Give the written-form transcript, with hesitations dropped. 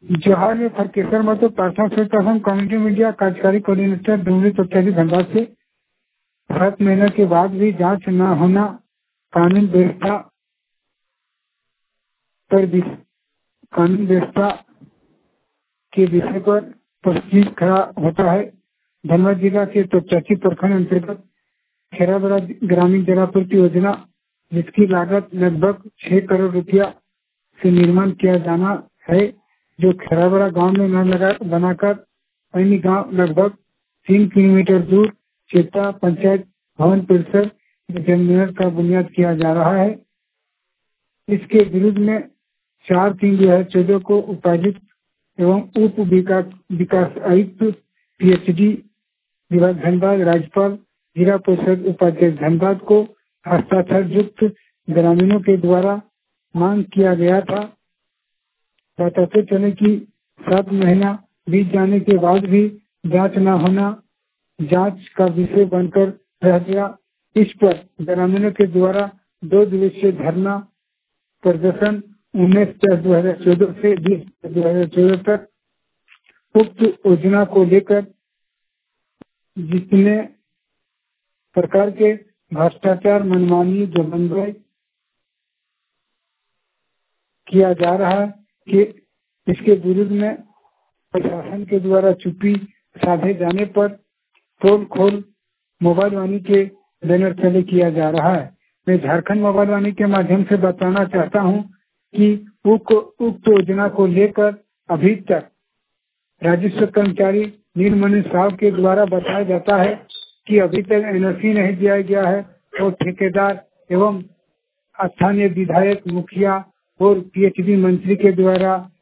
जोहार में फरकेसर महतो प्रार्थना करता हूँ। कम्युनिटी मीडिया कार्यकारी कोऑर्डिनेटर डूंगरी तत्यादी धनबाद से 7 महीने के बाद भी जांच न होना कानून व्यवस्था के विषय पर प्रश्न खड़ा होता है। धनबाद जिला के तोपचाची प्रखंड अंतर्गत खेराबड़ा ग्रामीण जलापूर्ति योजना, जिसकी लागत लगभग 6 करोड़ रुपया से निर्माण किया जाना है, जो खेराबड़ा गांव में न बनाकर अन्य गांव लगभग 3 किलोमीटर दूर चेता पंचायत भवन परिसर जनरल का बुनियाद किया जा रहा है। इसके विरुद्ध में 4/3/2014 को उपायुक्त एवं उप विकास आयुक्त PhD विभाग धनबाद, राज्यपाल, जिला परिषद उपाध्यक्ष धनबाद को हस्ताक्षर युक्त ग्रामीणों के द्वारा मांग किया गया था। बताते चले कि 7 महीना बीत जाने के बाद भी जांच न होना जांच का विषय बनकर रह गया। इस पर ग्रामीणों के द्वारा 2 दिवसीय धरना प्रदर्शन 19/10/2014 से 20/2014 तक उक्त योजना को लेकर जितने प्रकार के भ्रष्टाचार, मनमानी, जबरदस्ती किया जा रहा है कि इसके विरुद्ध में प्रशासन के द्वारा चुप्पी साधे जाने पर पोल खोल मोबाइल वाणी के बैनर तले किया जा रहा है। मैं झारखंड मोबाइल वाणी के माध्यम से बताना चाहता हूं कि उक्त योजना को लेकर अभी तक राजस्व कर्मचारी नीलमणि साहब के द्वारा बताया जाता है कि अभी तक NOC नहीं दिया गया है और ठेकेदार एवं स्थानीय विधायक, मुखिया और PhD मंत्री के द्वारा